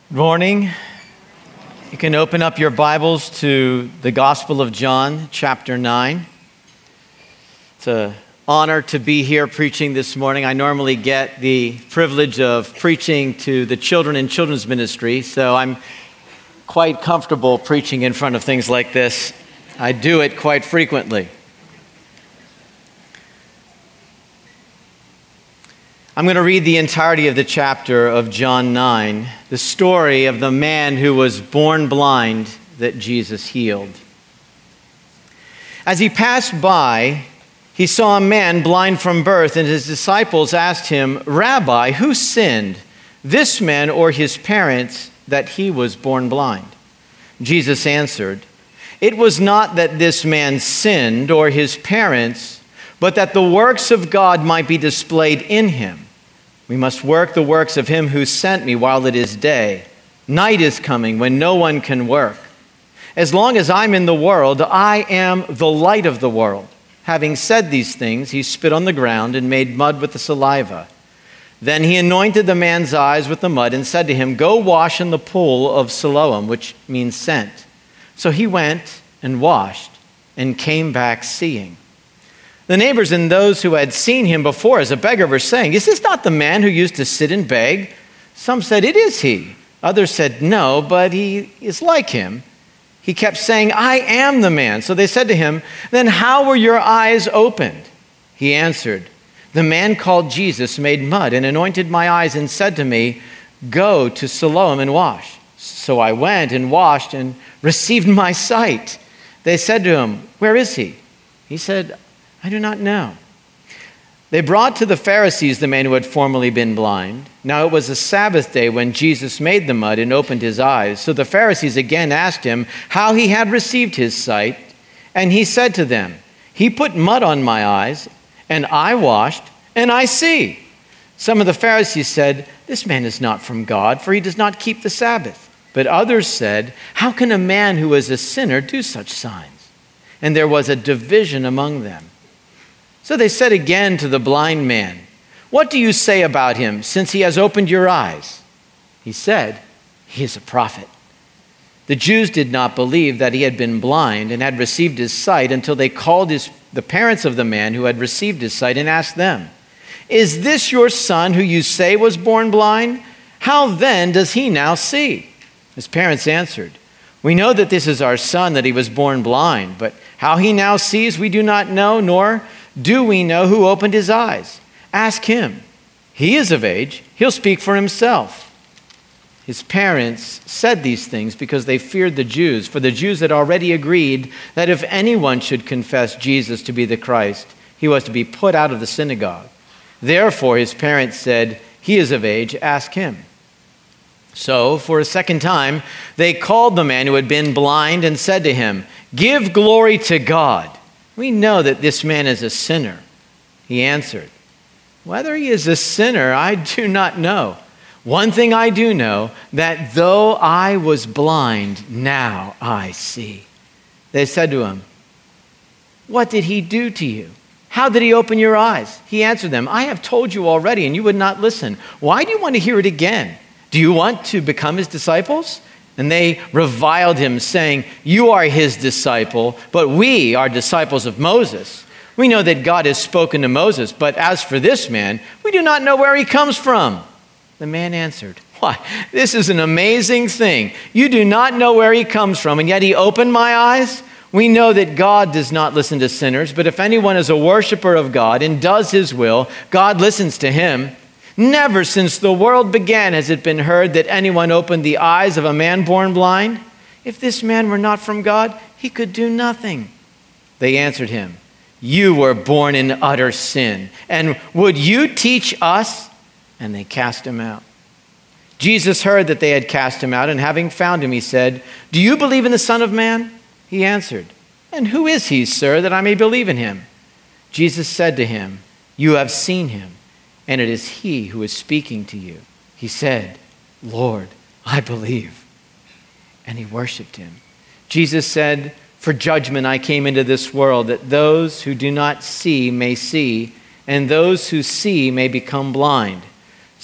Good morning. You can open up your Bibles to the Gospel of John, chapter 9. It's an honor to be here preaching this morning. I normally get the privilege of preaching to the children in children's ministry, so I'm quite comfortable preaching in front of things like this. I do it quite frequently. I'm going to read the entirety of the chapter of John 9, the story of the man who was born blind that Jesus healed. As he passed by, he saw a man blind from birth, and his disciples asked him, "Rabbi, who sinned, this man or his parents, that he was born blind?" Jesus answered, "It was not that this man sinned or his parents, but that the works of God might be displayed in him. We must work the works of him who sent me while it is day. Night is coming when no one can work. As long as I'm in the world, I am the light of the world." Having said these things, he spit on the ground and made mud with the saliva. Then he anointed the man's eyes with the mud and said to him, "Go wash in the pool of Siloam," which means sent. So he went and washed and came back seeing. The neighbors and those who had seen him before as a beggar were saying, "Is this not the man who used to sit and beg?" Some said, "It is he." Others said, "No, but he is like him." He kept saying, "I am the man." So they said to him, "Then how were your eyes opened?" He answered, "The man called Jesus made mud and anointed my eyes and said to me, 'Go to Siloam and wash.' So I went and washed and received my sight." They said to him, "Where is he?" He said, "I do not know." They brought to the Pharisees the man who had formerly been blind. Now it was a Sabbath day when Jesus made the mud and opened his eyes. So the Pharisees again asked him how he had received his sight. And he said to them, "He put mud on my eyes, and I washed, and I see." Some of the Pharisees said, "This man is not from God, for he does not keep the Sabbath." But others said, "How can a man who is a sinner do such signs?" And there was a division among them. So they said again to the blind man, "What do you say about him, since he has opened your eyes?" He said, "He is a prophet." The Jews did not believe that he had been blind and had received his sight until they called the parents of the man who had received his sight and asked them, "Is this your son who you say was born blind? How then does he now see?" His parents answered, "We know that this is our son, that he was born blind, but how he now sees we do not know, nor do we know who opened his eyes? Ask him. He is of age. He'll speak for himself." His parents said these things because they feared the Jews, for the Jews had already agreed that if anyone should confess Jesus to be the Christ, he was to be put out of the synagogue. Therefore his parents said, "He is of age. Ask him." So, for a second time, they called the man who had been blind and said to him, "Give glory to God. We know that this man is a sinner." He answered, "Whether he is a sinner, I do not know. One thing I do know, that though I was blind, now I see." They said to him, "What did he do to you? How did he open your eyes?" He answered them, "I have told you already, and you would not listen. Why do you want to hear it again? Do you want to become his disciples?" And they reviled him, saying, "You are his disciple, but we are disciples of Moses. We know that God has spoken to Moses, but as for this man, we do not know where he comes from." The man answered, "Why, this is an amazing thing. You do not know where he comes from, and yet he opened my eyes. We know that God does not listen to sinners, but if anyone is a worshiper of God and does his will, God listens to him. Never since the world began has it been heard that anyone opened the eyes of a man born blind. If this man were not from God, he could do nothing." They answered him, "You were born in utter sin, and would you teach us?" And they cast him out. Jesus heard that they had cast him out, and having found him, he said, "Do you believe in the Son of Man?" He answered, "And who is he, sir, that I may believe in him?" Jesus said to him, "You have seen him, and it is he who is speaking to you." He said, "Lord, I believe." And he worshiped him. Jesus said, "For judgment I came into this world, that those who do not see may see, and those who see may become blind."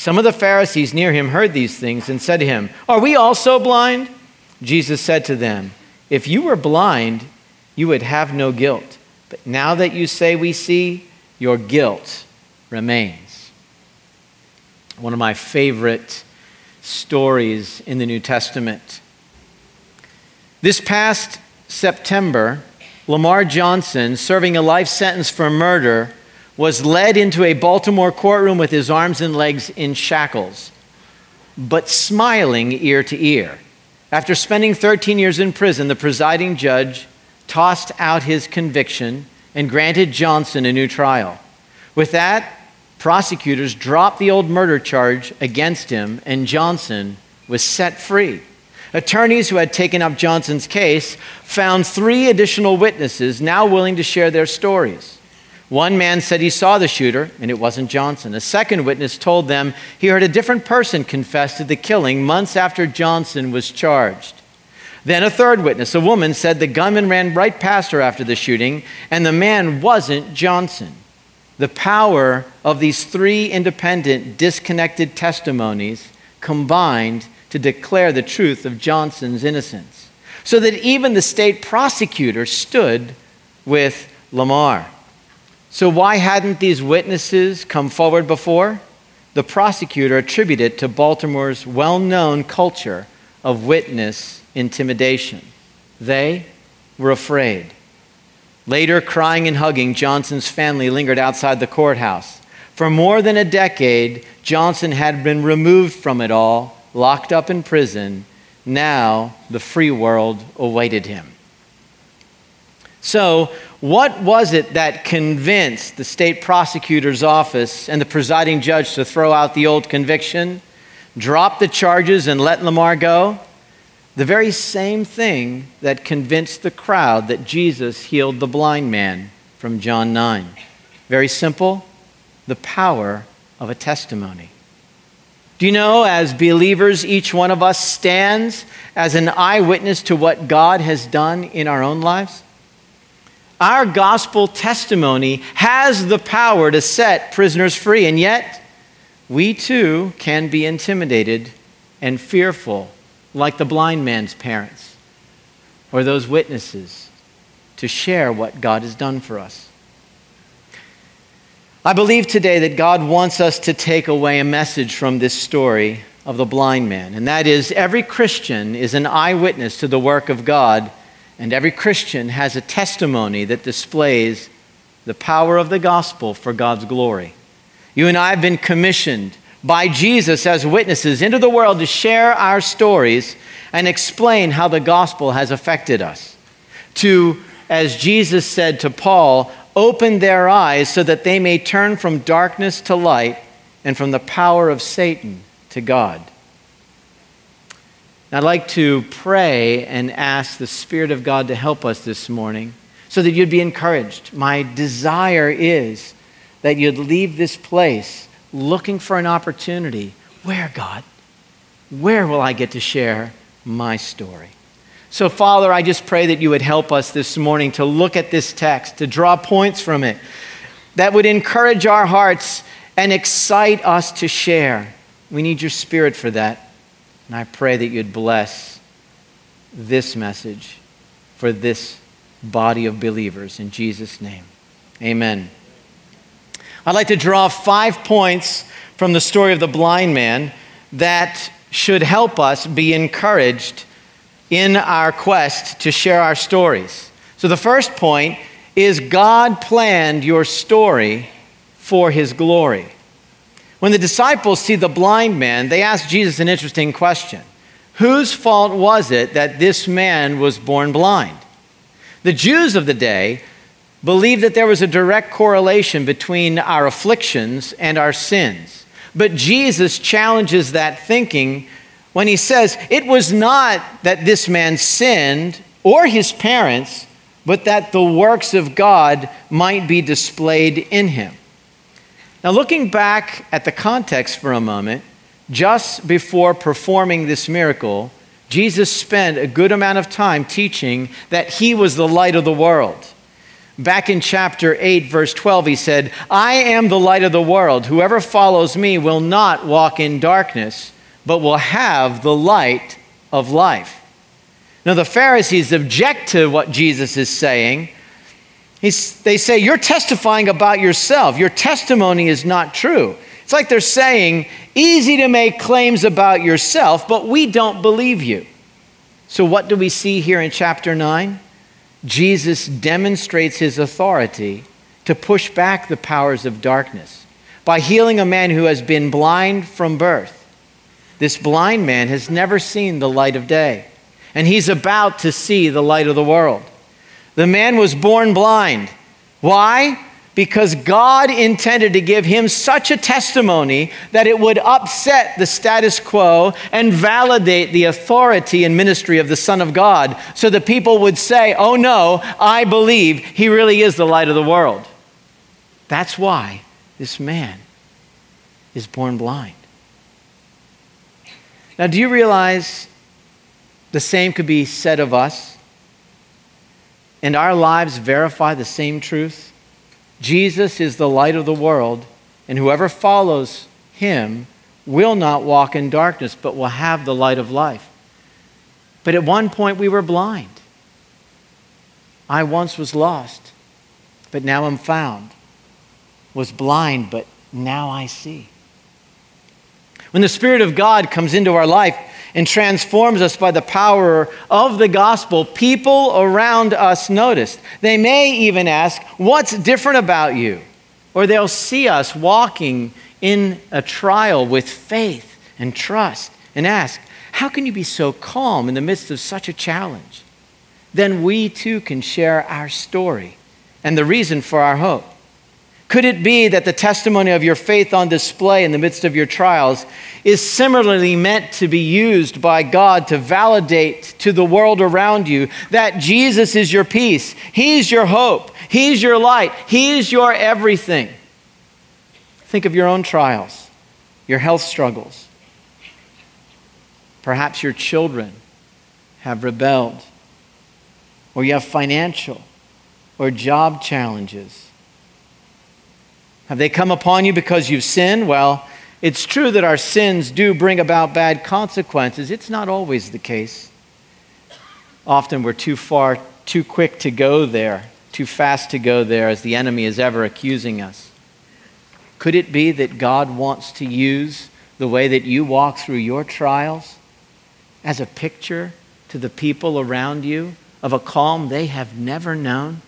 Some of the Pharisees near him heard these things and said to him, "Are we also blind?" Jesus said to them, "If you were blind, you would have no guilt. But now that you say we see, your guilt remains." One of my favorite stories in the New Testament. This past September, Lamar Johnson, serving a life sentence for murder, was led into a Baltimore courtroom with his arms and legs in shackles, but smiling ear to ear. After spending 13 years in prison, the presiding judge tossed out his conviction and granted Johnson a new trial. With that, prosecutors dropped the old murder charge against him, and Johnson was set free. Attorneys who had taken up Johnson's case found 3 additional witnesses now willing to share their stories. One man said he saw the shooter, and it wasn't Johnson. A second witness told them he heard a different person confess to the killing months after Johnson was charged. Then a third witness, a woman, said the gunman ran right past her after the shooting, and the man wasn't Johnson. The power of these 3 independent, disconnected testimonies combined to declare the truth of Johnson's innocence, so that even the state prosecutor stood with Lamar. So why hadn't these witnesses come forward before? The prosecutor attributed it to Baltimore's well-known culture of witness intimidation. They were afraid. Later, crying and hugging, Johnson's family lingered outside the courthouse. For more than a decade, Johnson had been removed from it all, locked up in prison. Now, the free world awaited him. So, what was it that convinced the state prosecutor's office and the presiding judge to throw out the old conviction, drop the charges, and let Lamar go? The very same thing that convinced the crowd that Jesus healed the blind man from John 9. Very simple, the power of a testimony. Do you know, as believers, each one of us stands as an eyewitness to what God has done in our own lives? Our gospel testimony has the power to set prisoners free, and yet we too can be intimidated and fearful, like the blind man's parents or those witnesses, to share what God has done for us. I believe today that God wants us to take away a message from this story of the blind man, and that is every Christian is an eyewitness to the work of God. And every Christian has a testimony that displays the power of the gospel for God's glory. You and I have been commissioned by Jesus as witnesses into the world to share our stories and explain how the gospel has affected us. To, as Jesus said to Paul, open their eyes so that they may turn from darkness to light and from the power of Satan to God. I'd like to pray and ask the Spirit of God to help us this morning so that you'd be encouraged. My desire is that you'd leave this place looking for an opportunity. Where, God? Where will I get to share my story? So, Father, I just pray that you would help us this morning to look at this text, to draw points from it that would encourage our hearts and excite us to share. We need your Spirit for that. And I pray that you'd bless this message for this body of believers in Jesus' name. Amen. I'd like to draw 5 points from the story of the blind man that should help us be encouraged in our quest to share our stories. So the first point is God planned your story for his glory. When the disciples see the blind man, they ask Jesus an interesting question. Whose fault was it that this man was born blind? The Jews of the day believed that there was a direct correlation between our afflictions and our sins. But Jesus challenges that thinking when he says, it was not that this man sinned or his parents, but that the works of God might be displayed in him. Now, looking back at the context for a moment, just before performing this miracle, Jesus spent a good amount of time teaching that he was the light of the world. Back in chapter 8, verse 12, he said, I am the light of the world. Whoever follows me will not walk in darkness, but will have the light of life. Now, the Pharisees object to what Jesus is saying. They say, you're testifying about yourself. Your testimony is not true. It's like they're saying, easy to make claims about yourself, but we don't believe you. So what do we see here in chapter 9? Jesus demonstrates his authority to push back the powers of darkness by healing a man who has been blind from birth. This blind man has never seen the light of day, and he's about to see the light of the world. The man was born blind. Why? Because God intended to give him such a testimony that it would upset the status quo and validate the authority and ministry of the Son of God, so that people would say, oh no, I believe he really is the light of the world. That's why this man is born blind. Now, do you realize the same could be said of us? And our lives verify the same truth? Jesus is the light of the world, and whoever follows him will not walk in darkness, but will have the light of life. But at one point we were blind. I once was lost, but now am found. Was blind, but now I see. When the Spirit of God comes into our life and transforms us by the power of the gospel, people around us notice. They may even ask, what's different about you? Or they'll see us walking in a trial with faith and trust and ask, how can you be so calm in the midst of such a challenge? Then we too can share our story and the reason for our hope. Could it be that the testimony of your faith on display in the midst of your trials is similarly meant to be used by God to validate to the world around you that Jesus is your peace, he's your hope, he's your light, he's your everything? Think of your own trials, your health struggles. Perhaps your children have rebelled, or you have financial or job challenges. Have they come upon you because you've sinned? Well, it's true that our sins do bring about bad consequences. It's not always the case. Often we're too quick to go there, too fast to go there, as the enemy is ever accusing us. Could it be that God wants to use the way that you walk through your trials as a picture to the people around you of a calm they have never known?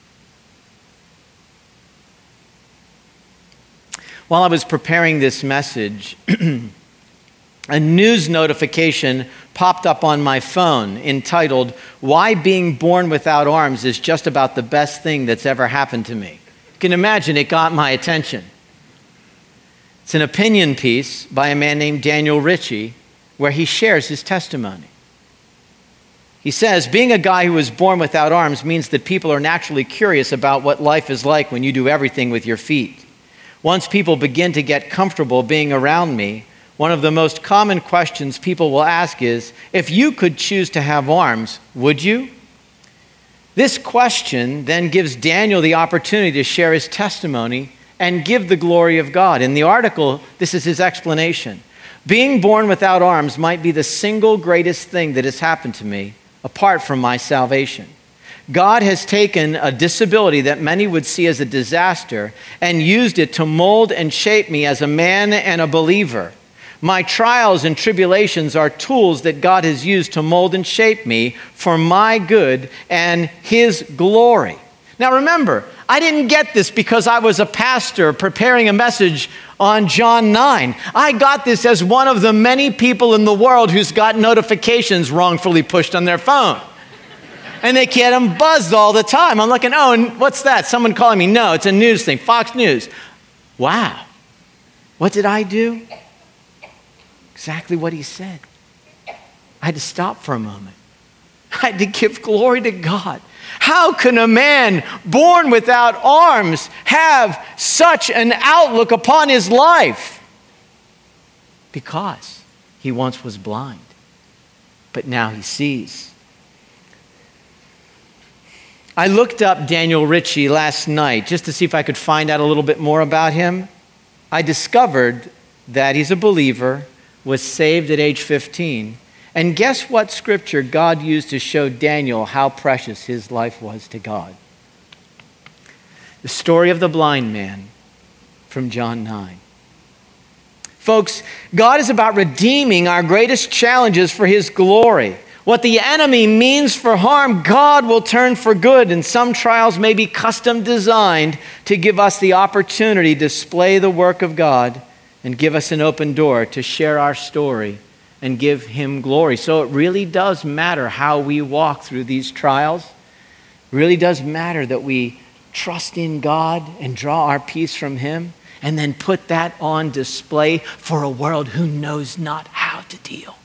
While I was preparing this message, a news notification popped up on my phone entitled, Why Being Born Without Arms is Just About the Best Thing That's Ever Happened to Me. You can imagine it got my attention. It's an opinion piece by a man named Daniel Ritchie where he shares his testimony. He says, being a guy who was born without arms means that people are naturally curious about what life is like when you do everything with your feet. Once people begin to get comfortable being around me, one of the most common questions people will ask is, if you could choose to have arms, would you? This question then gives Daniel the opportunity to share his testimony and give the glory of God. In the article, this is his explanation. Being born without arms might be the single greatest thing that has happened to me, apart from my salvation. God has taken a disability that many would see as a disaster and used it to mold and shape me as a man and a believer. My trials and tribulations are tools that God has used to mold and shape me for my good and his glory. Now remember, I didn't get this because I was a pastor preparing a message on John 9. I got this as one of the many people in the world who's got notifications wrongfully pushed on their phone. And they get them buzzed all the time. I'm looking, oh, and what's that? Someone calling me. No, it's a news thing, Fox News. Wow. What did I do? Exactly what he said. I had to stop for a moment. I had to give glory to God. How can a man born without arms have such an outlook upon his life? Because he once was blind, but now he sees. I looked up Daniel Ritchie last night just to see if I could find out a little bit more about him. I discovered that he's a believer, was saved at age 15. And guess what scripture God used to show Daniel how precious his life was to God? The story of the blind man from John 9. Folks, God is about redeeming our greatest challenges for his glory. What the enemy means for harm, God will turn for good, and some trials may be custom designed to give us the opportunity to display the work of God and give us an open door to share our story and give him glory. So it really does matter how we walk through these trials. It really does matter that we trust in God and draw our peace from him, and then put that on display for a world who knows not how to deal.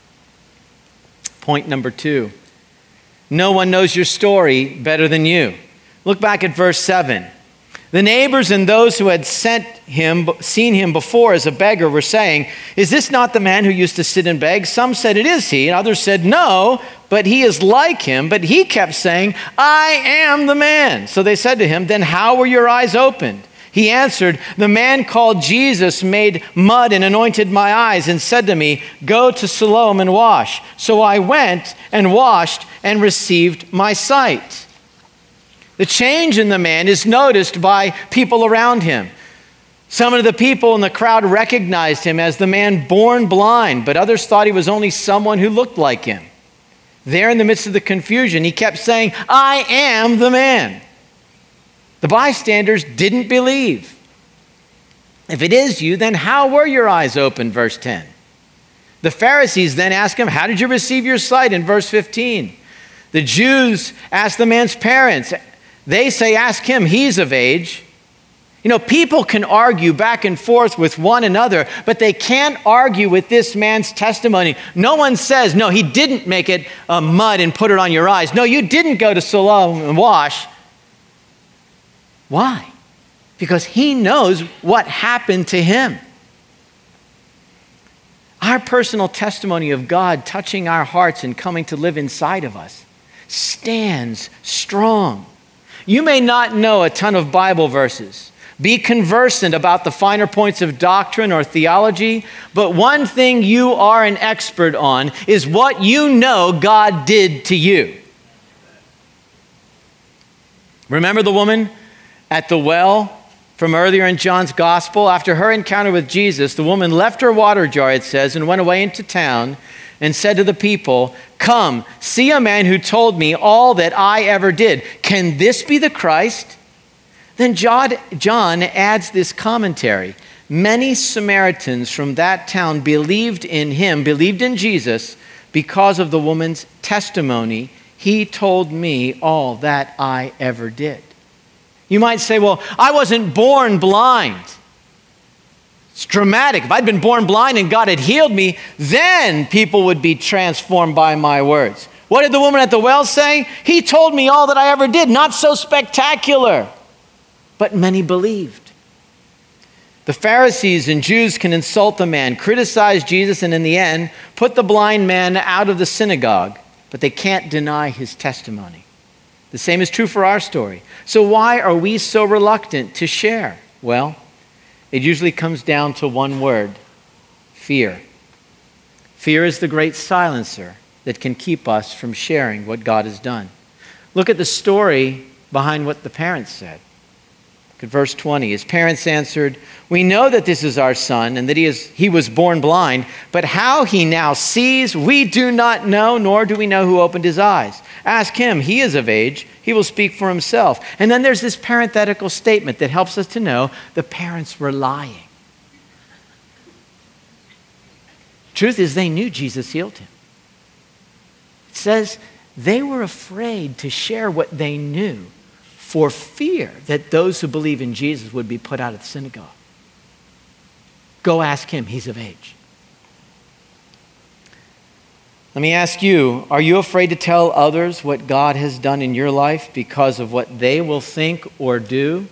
Point number 2, no one knows your story better than you. Look back at verse 7. The neighbors and those who had seen him before as a beggar were saying, "Is this not the man who used to sit and beg?" Some said, "It is he," and others said, "No, but he is like him." But he kept saying, "I am the man." So they said to him, "Then how were your eyes opened?" He answered, "The man called Jesus made mud and anointed my eyes and said to me, 'Go to Siloam and wash.' So I went and washed and received my sight." The change in the man is noticed by people around him. Some of the people in the crowd recognized him as the man born blind, but others thought he was only someone who looked like him. There in the midst of the confusion, he kept saying, "I am the man." The bystanders didn't believe. "If it is you, then how were your eyes opened?" Verse 10. The Pharisees then ask him, "How did you receive your sight?" In verse 15. The Jews ask the man's parents. They say, "Ask him, he's of age." You know, people can argue back and forth with one another, but they can't argue with this man's testimony. No one says, "No, he didn't make it mud and put it on your eyes. No, you didn't go to Siloam and wash." Why? Because he knows what happened to him. Our personal testimony of God touching our hearts and coming to live inside of us stands strong. You may not know a ton of Bible verses, be conversant about the finer points of doctrine or theology, but one thing you are an expert on is what you know God did to you. Remember the woman at the well from earlier in John's gospel? After her encounter with Jesus, the woman left her water jar, it says, and went away into town and said to the people, "Come, see a man who told me all that I ever did. Can this be the Christ?" Then John adds this commentary. Many Samaritans from that town believed in him, believed in Jesus, because of the woman's testimony. "He told me all that I ever did." You might say, "Well, I wasn't born blind." It's dramatic. If I'd been born blind and God had healed me, then people would be transformed by my words. What did the woman at the well say? "He told me all that I ever did." Not so spectacular. But many believed. The Pharisees and Jews can insult the man, criticize Jesus, and in the end, put the blind man out of the synagogue, but they can't deny his testimony. The same is true for our story. So why are we so reluctant to share? Well, it usually comes down to one word: fear. Fear is the great silencer that can keep us from sharing what God has done. Look at the story behind what the parents said. Look at verse 20. His parents answered, "We know that this is our son and that he was born blind, but how he now sees, we do not know, nor do we know who opened his eyes. Ask him, he is of age, he will speak for himself." And then there's this parenthetical statement that helps us to know the parents were lying. Truth is, they knew Jesus healed him. It says they were afraid to share what they knew for fear that those who believe in Jesus would be put out of the synagogue. Go ask him, he's of age. Let me ask you, are you afraid to tell others what God has done in your life because of what they will think or do?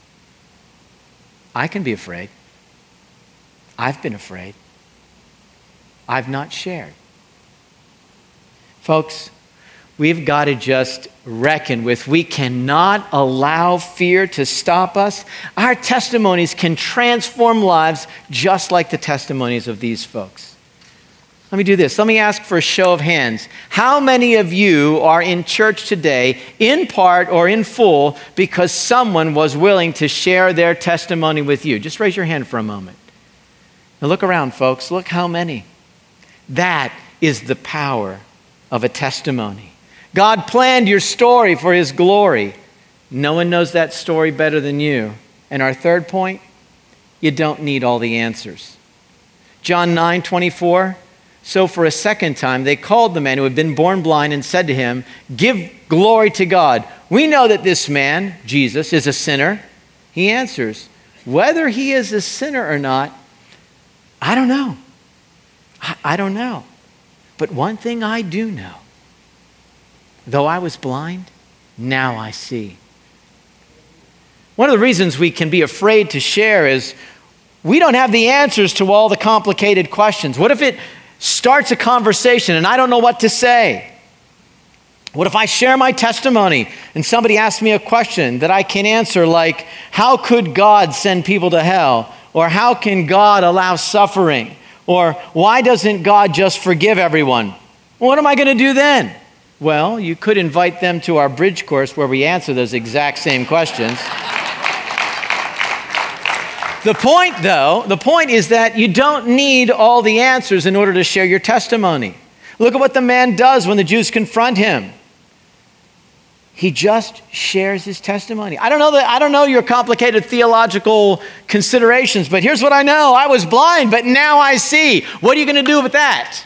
I can be afraid. I've been afraid. I've not shared. Folks, we've got to just reckon with. We cannot allow fear to stop us. Our testimonies can transform lives just like the testimonies of these folks. Let me do this. Let me ask for a show of hands. How many of you are in church today, in part or in full, because someone was willing to share their testimony with you? Just raise your hand for a moment. Now look around, folks. Look how many. That is the power of a testimony. God planned your story for His glory. No one knows that story better than you. And our third point, you don't need all the answers. John 9:24. So for a second time, they called the man who had been born blind and said to him, "Give glory to God. We know that this man, Jesus, is a sinner." He answers, "Whether he is a sinner or not, I don't know. I don't know. But one thing I do know. Though I was blind, now I see." One of the reasons we can be afraid to share is we don't have the answers to all the complicated questions. What if it starts a conversation and I don't know what to say? What if I share my testimony and somebody asks me a question that I can answer, like, how could God send people to hell? Or how can God allow suffering? Or why doesn't God just forgive everyone? What am I going to do then? Well, you could invite them to our bridge course where we answer those exact same questions. The point is that you don't need all the answers in order to share your testimony. Look at what the man does when the Jews confront him. He just shares his testimony. I don't know your complicated theological considerations, but here's what I know. I was blind, but now I see. What are you going to do with that?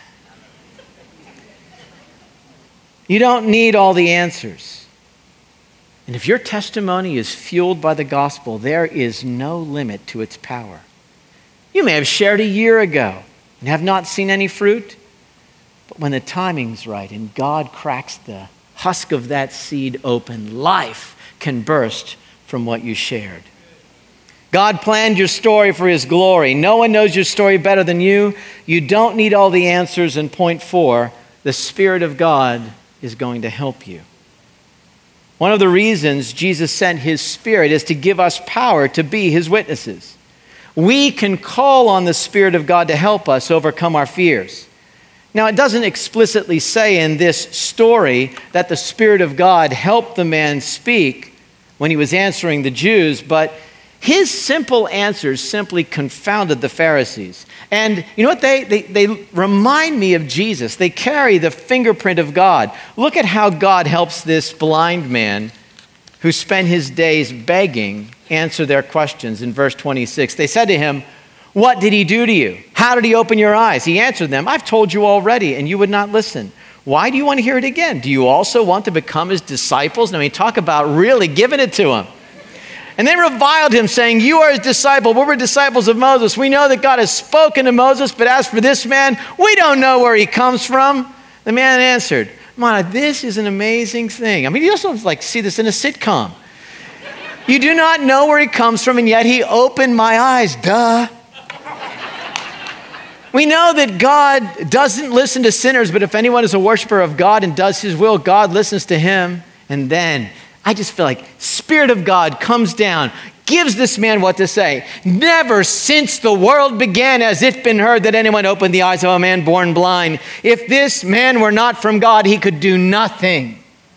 You don't need all the answers. And if your testimony is fueled by the gospel, there is no limit to its power. You may have shared a year ago and have not seen any fruit, but when the timing's right and God cracks the husk of that seed open, life can burst from what you shared. God planned your story for His glory. No one knows your story better than you. You don't need all the answers. And point 4, the Spirit of God is going to help you. One of the reasons Jesus sent His Spirit is to give us power to be His witnesses. We can call on the Spirit of God to help us overcome our fears. Now, it doesn't explicitly say in this story that the Spirit of God helped the man speak when he was answering the Jews, but his simple answers simply confounded the Pharisees. And you know what? They remind me of Jesus. They carry the fingerprint of God. Look at how God helps this blind man who spent his days begging answer their questions in verse 26. They said to him, "What did he do to you? How did he open your eyes?" He answered them, "I've told you already, and you would not listen. Why do you want to hear it again? Do you also want to become his disciples?" I mean, talk about really giving it to him. And they reviled him, saying, "You are his disciple. We were disciples of Moses. We know that God has spoken to Moses, but as for this man, we don't know where he comes from." The man answered, "Man, this is an amazing thing." I mean, you also see this in a sitcom. "You do not know where he comes from, and yet he opened my eyes." Duh. We know that God doesn't listen to sinners, but if anyone is a worshiper of God and does His will, God listens to him. And then I just feel like Spirit of God comes down, gives this man what to say. "Never since the world began has it been heard that anyone opened the eyes of a man born blind. If this man were not from God, he could do nothing."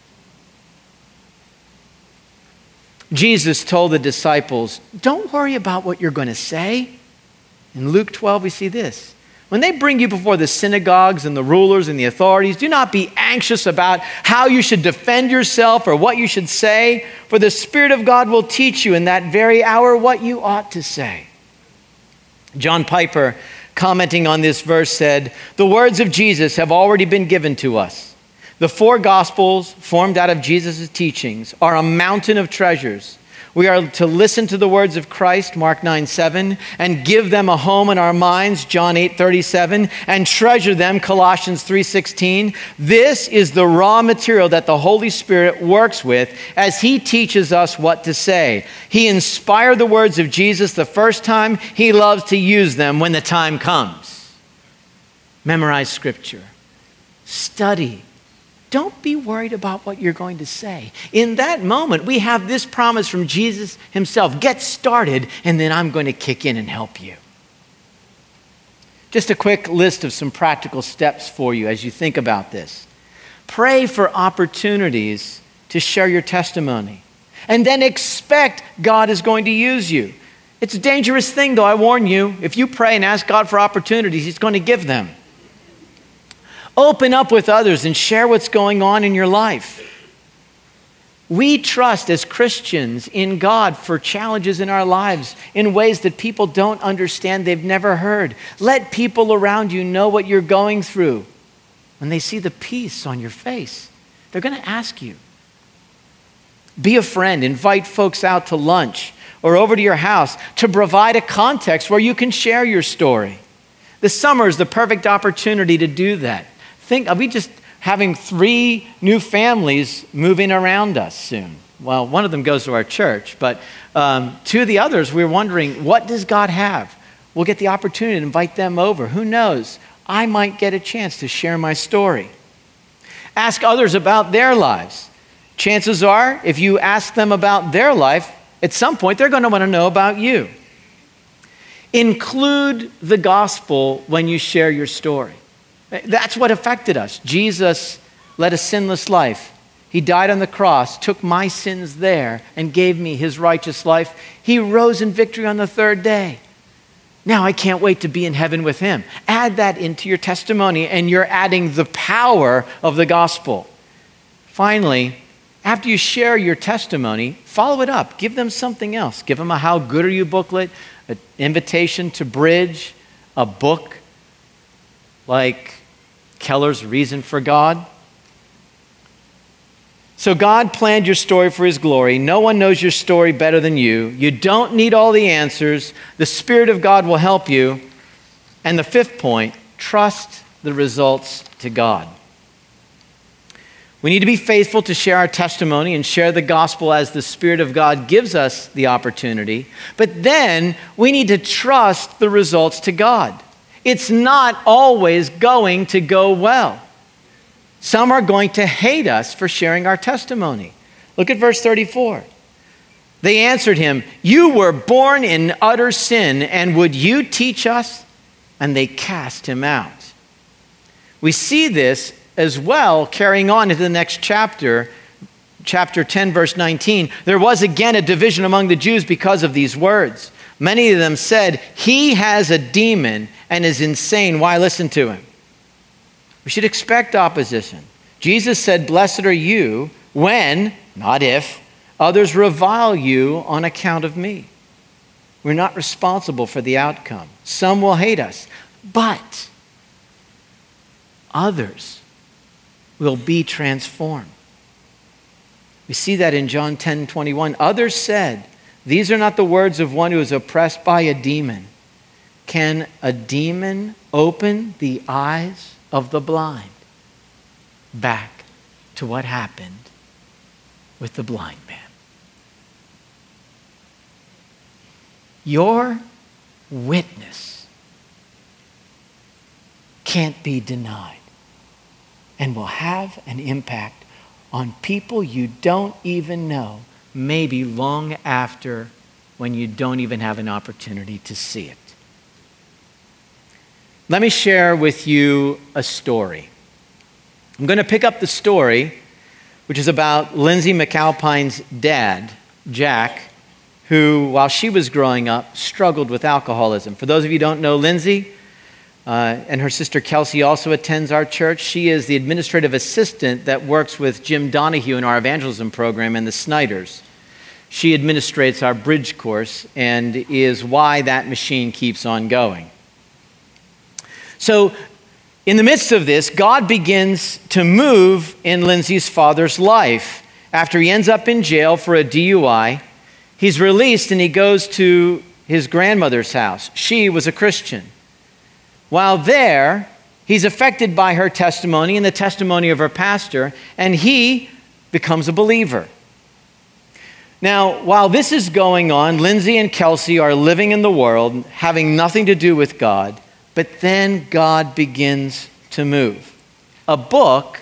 Jesus told the disciples, "Don't worry about what you're going to say." In Luke 12, we see this. "When they bring you before the synagogues and the rulers and the authorities, do not be anxious about how you should defend yourself or what you should say, for the Spirit of God will teach you in that very hour what you ought to say." John Piper, commenting on this verse, said, "The words of Jesus have already been given to us. The 4 Gospels, formed out of Jesus' teachings, are a mountain of treasures. We are to listen to the words of Christ, Mark 9:7, and give them a home in our minds, John 8:37, and treasure them, Colossians 3:16. This is the raw material that the Holy Spirit works with as He teaches us what to say. He inspired the words of Jesus the first time. He loves to use them when the time comes." Memorize Scripture. Study. Don't be worried about what you're going to say. In that moment, we have this promise from Jesus himself. Get started, and then I'm going to kick in and help you. Just a quick list of some practical steps for you as you think about this. Pray for opportunities to share your testimony, and then expect God is going to use you. It's a dangerous thing, though, I warn you. If you pray and ask God for opportunities, he's going to give them. Open up with others and share what's going on in your life. We trust as Christians in God for challenges in our lives in ways that people don't understand, they've never heard. Let people around you know what you're going through. When they see the peace on your face, they're going to ask you. Be a friend. Invite folks out to lunch or over to your house to provide a context where you can share your story. The summer is the perfect opportunity to do that. Think, are we just having 3 new families moving around us soon? Well, one of them goes to our church, but 2 of the others, we're wondering, what does God have? We'll get the opportunity to invite them over. Who knows? I might get a chance to share my story. Ask others about their lives. Chances are, if you ask them about their life, at some point they're going to want to know about you. Include the gospel when you share your story. That's what affected us. Jesus led a sinless life. He died on the cross, took my sins there, and gave me his righteous life. He rose in victory on the 3rd day. Now I can't wait to be in heaven with him. Add that into your testimony, and you're adding the power of the gospel. Finally, after you share your testimony, follow it up. Give them something else. Give them a How Good Are You booklet, an invitation to Bridge, a book like Keller's Reason for God. So God planned your story for his glory. No one knows your story better than you. You don't need all the answers. The Spirit of God will help you. And the 5th point, trust the results to God. We need to be faithful to share our testimony and share the gospel as the Spirit of God gives us the opportunity. But then we need to trust the results to God. It's not always going to go well. Some are going to hate us for sharing our testimony. Look at verse 34. They answered him, "You were born in utter sin, and would you teach us?" And they cast him out. We see this as well carrying on into the next chapter, chapter 10, verse 19. There was again a division among the Jews because of these words. Many of them said, "He has a demon and is insane. Why listen to him?" We should expect opposition. Jesus said, "Blessed are you when, not if, others revile you on account of me." We're not responsible for the outcome. Some will hate us, but others will be transformed. We see that in John 10:21. Others said, "These are not the words of one who is oppressed by a demon. Can a demon open the eyes of the blind?" Back to what happened with the blind man. Your witness can't be denied and will have an impact on people you don't even know, maybe long after, when you don't even have an opportunity to see it. Let me share with you a story. I'm going to pick up the story, which is about Lindsay McAlpine's dad, Jack, who, while she was growing up, struggled with alcoholism. For those of you who don't know Lindsay, and her sister Kelsey also attends our church. She is the administrative assistant that works with Jim Donahue in our evangelism program and the Snyders. She administrates our bridge course and is why that machine keeps on going. So in the midst of this, God begins to move in Lindsay's father's life. After he ends up in jail for a DUI, he's released and he goes to his grandmother's house. She was a Christian. While there, he's affected by her testimony and the testimony of her pastor, and he becomes a believer. Now, while this is going on, Lindsay and Kelsey are living in the world, having nothing to do with God, but then God begins to move. A book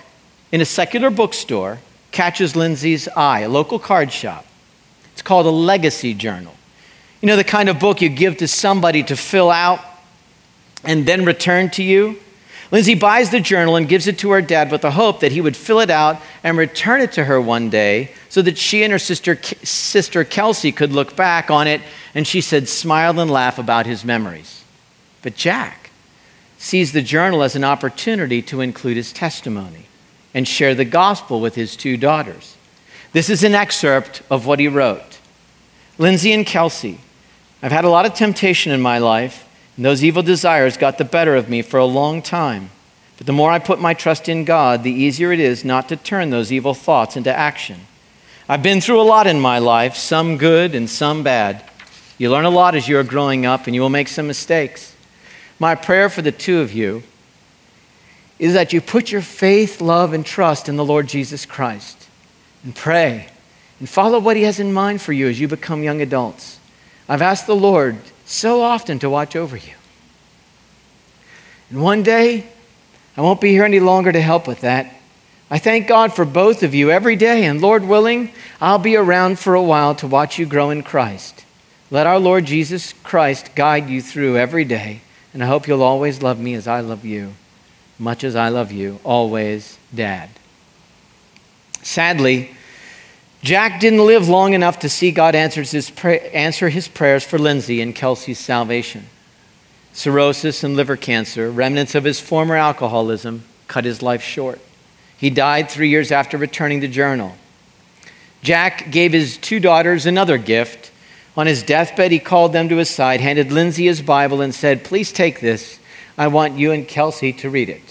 in a secular bookstore catches Lindsay's eye, a local card shop. It's called a legacy journal. You know, the kind of book you give to somebody to fill out and then return to you? Lindsay buys the journal and gives it to her dad with the hope that he would fill it out and return it to her one day so that she and her sister Kelsey could look back on it and, she said, smile and laugh about his memories. But Jack sees the journal as an opportunity to include his testimony and share the gospel with his two daughters. This is an excerpt of what he wrote. Lindsay and Kelsey, I've had a lot of temptation in my life, and those evil desires got the better of me for a long time. But the more I put my trust in God, the easier it is not to turn those evil thoughts into action. I've been through a lot in my life, some good and some bad. You learn a lot as you are growing up, and you will make some mistakes. My prayer for the two of you is that you put your faith, love, and trust in the Lord Jesus Christ and pray and follow what he has in mind for you as you become young adults. I've asked the Lord so often to watch over you. And one day, I won't be here any longer to help with that. I thank God for both of you every day, and Lord willing, I'll be around for a while to watch you grow in Christ. Let our Lord Jesus Christ guide you through every day, and I hope you'll always love me as I love you, much as I love you, always, Dad. Sadly, Jack didn't live long enough to see God answer his prayers for Lindsay and Kelsey's salvation. Cirrhosis and liver cancer, remnants of his former alcoholism, cut his life short. He died 3 years after returning the journal. Jack gave his two daughters another gift. On his deathbed, he called them to his side, handed Lindsay his Bible, and said, "Please take this. I want you and Kelsey to read it."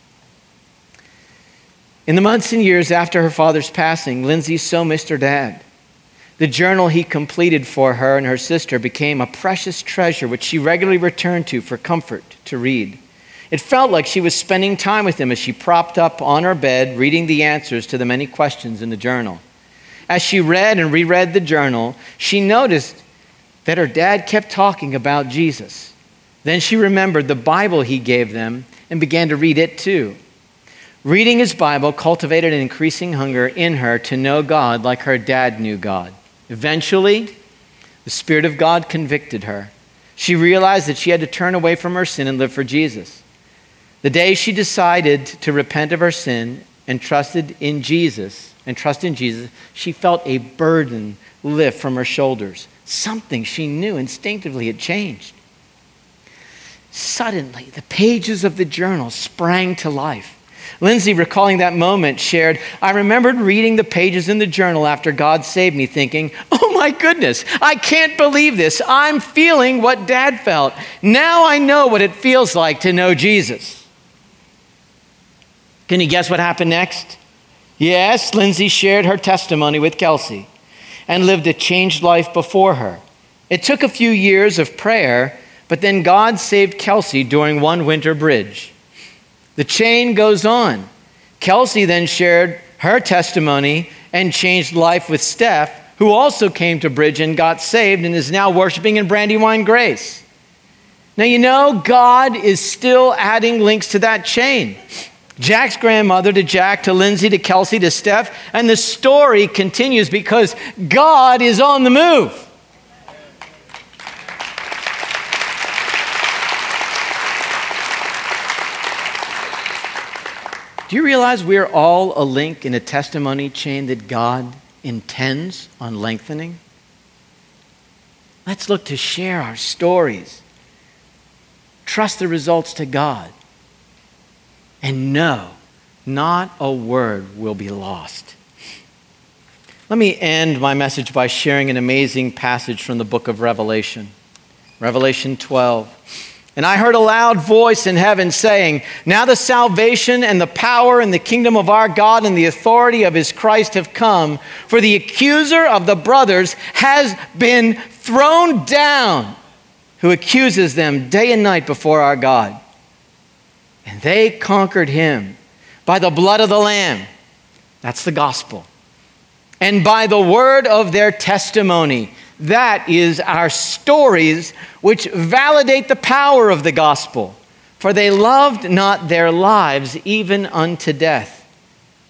In the months and years after her father's passing, Lindsay so missed her dad. The journal he completed for her and her sister became a precious treasure which she regularly returned to for comfort to read. It felt like she was spending time with him as she propped up on her bed, reading the answers to the many questions in the journal. As she read and reread the journal, she noticed that her dad kept talking about Jesus. Then she remembered the Bible he gave them and began to read it too. Reading his Bible cultivated an increasing hunger in her to know God like her dad knew God. Eventually, the Spirit of God convicted her. She realized that she had to turn away from her sin and live for Jesus. The day she decided to repent of her sin and trust in Jesus, she felt a burden lift from her shoulders. Something she knew instinctively had changed. Suddenly, the pages of the journal sprang to life. Lindsay, recalling that moment, shared, "I remembered reading the pages in the journal after God saved me, thinking, oh my goodness, I can't believe this. I'm feeling what Dad felt. Now I know what it feels like to know Jesus." Can you guess what happened next? Yes, Lindsay shared her testimony with Kelsey and lived a changed life before her. It took a few years of prayer, but then God saved Kelsey during one winter bridge. The chain goes on. Kelsey then shared her testimony and changed life with Steph, who also came to Bridge and got saved and is now worshiping in Brandywine Grace. Now, you know, God is still adding links to that chain. Jack's grandmother to Jack, to Lindsay, to Kelsey, to Steph, and the story continues because God is on the move. Do you realize we're all a link in a testimony chain that God intends on lengthening? Let's look to share our stories. Trust the results to God. And know, not a word will be lost. Let me end my message by sharing an amazing passage from the book of Revelation. Revelation 12. "And I heard a loud voice in heaven saying, 'Now the salvation and the power and the kingdom of our God and the authority of his Christ have come, for the accuser of the brothers has been thrown down, who accuses them day and night before our God. And they conquered him by the blood of the Lamb,'" that's the gospel, "and by the word of their testimony." That is our stories which validate the power of the gospel. "For they loved not their lives even unto death.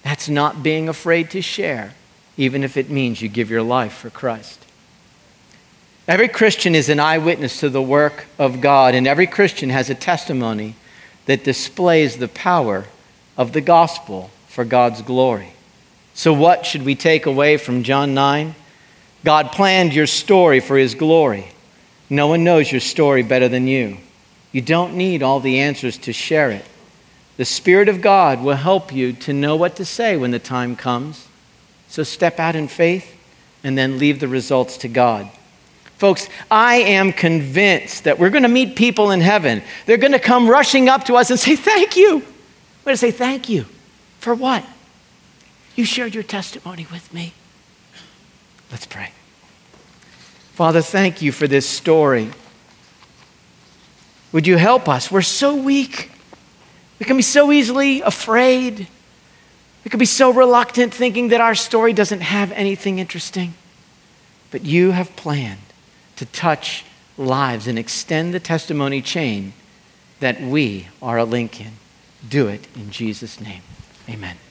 That's not being afraid to share, even if it means you give your life for Christ. Every Christian is an eyewitness to the work of God, and every Christian has a testimony that displays the power of the gospel for God's glory. So what should we take away from John 9? God planned your story for his glory. No one knows your story better than you. You don't need all the answers to share it. The Spirit of God will help you to know what to say when the time comes. So step out in faith and then leave the results to God. Folks, I am convinced that we're going to meet people in heaven. They're going to come rushing up to us and say, thank you. We're going to say, thank you. For what? You shared your testimony with me. Let's pray. Father, thank you for this story. Would you help us? We're so weak. We can be so easily afraid. We can be so reluctant thinking that our story doesn't have anything interesting. But you have planned to touch lives and extend the testimony chain that we are a link in. Do it in Jesus' name. Amen.